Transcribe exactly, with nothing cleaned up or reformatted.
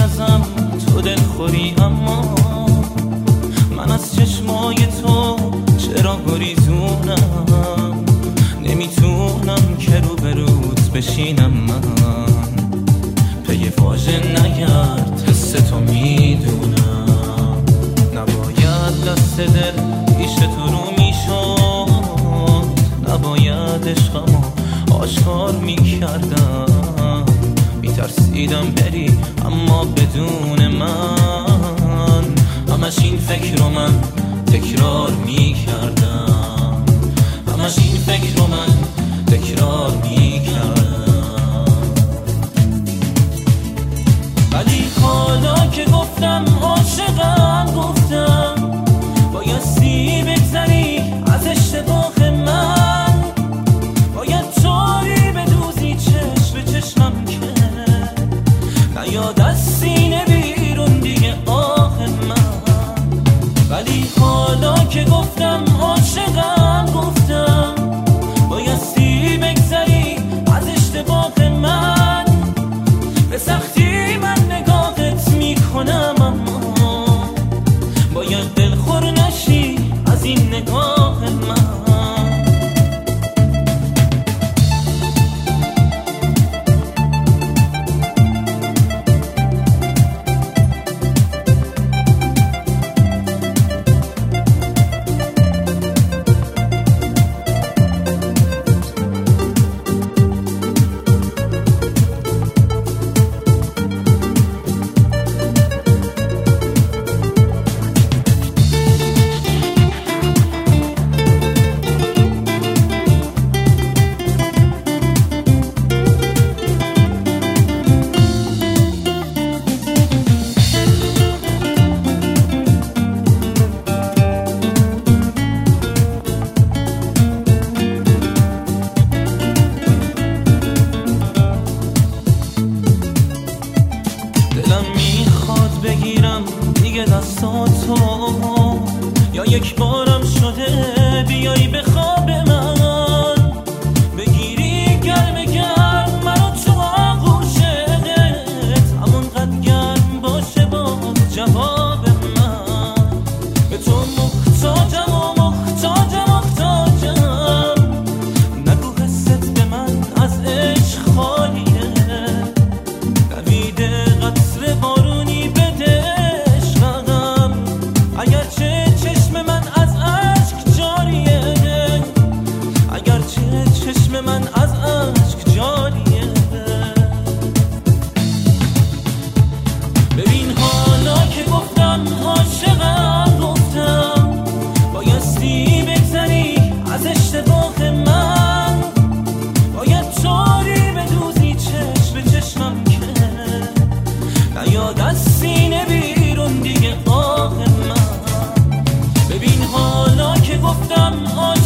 ازم تو دلخوری، اما من از چشمای تو چرا گریزونم؟ نمیتونم که رو به روت بشینم، من پی واژه نگرد، حس تو میدونم. نباید دست دل پیش تو رو میشد، نباید عشقمو آشکار میکردم. میترسیدم بری اما بدون من، همش این فکر رو من تکرار میکردم، همش این فکر رو من تکرار میکردم. ولی حالا که گفتم عاشقم، گفتم بایستی بگذری از اشتباه من، باید طوری بدوزی چشم به چشمم که نیاد از سینه بیرون دیگه آه من. ولی حالا که گفتم عاشقم، گفتم بایستی بگذری از اشتباه من. به سختی من نگاهت میکنم، اما باید دلخور نشی از این نگاه من. بگیرم دیگه دستاتو، یا یک بارم شده بیایی به خواب من، بگیری گرم گرم منو تو آغوشت، همونقدر گرم باشه با جواب من. به تو محتاجم و محتاجم محتاجم، نگو حست به من از عشق خالیه، دویده قطر بارونی بده عشقم، اگرچه چشم من از عشق جاریه، اگرچه چشم من از عشق جاریه. ببین حالا که گفتم عاشقم، گفتم بایستی بگذری از اشتباه من، باید طوری بدوزی چشم به چشمم که نیاد از سینه بیرون دیگه آه من. ببین حالا که گفتم